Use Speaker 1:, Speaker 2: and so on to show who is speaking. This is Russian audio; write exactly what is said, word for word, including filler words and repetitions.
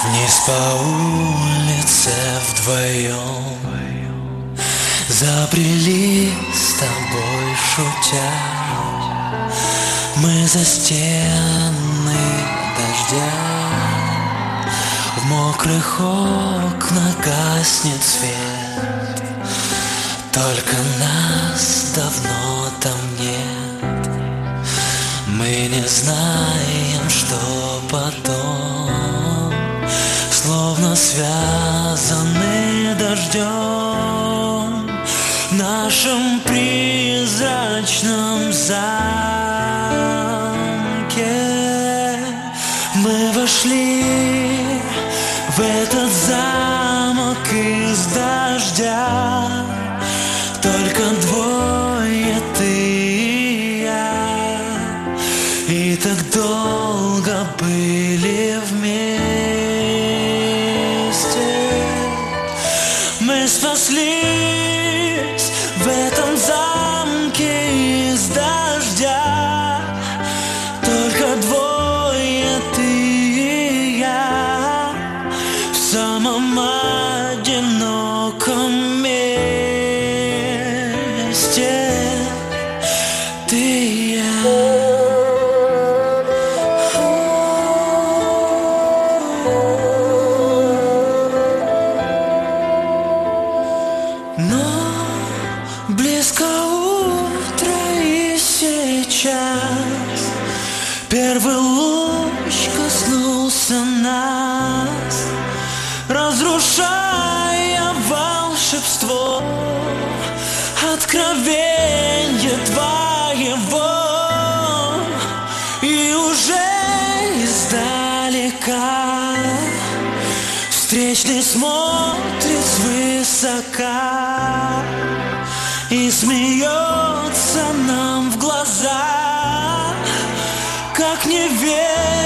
Speaker 1: Вниз по улице вдвоем забрели с тобой шутя. Мы за стены дождя. В мокрых окнах гаснет свет. Только нас давно там нет. Мы не знаем, что потом. Словно связаны дождем в нашем призрачном замке. Мы вошли в этот замок из дождя. Только двое, ты и я. И так долго были вместе. Мы спаслись в этом замке из дождя. Только двое, ты и я. В самом одиноком месте. Ты и я. Но близко утро, и сейчас первый луч коснулся нас, разрушая волшебство, откровенье твоего. И уже издалека встречный смотрит свысока и смеется нам в глаза, как не верит.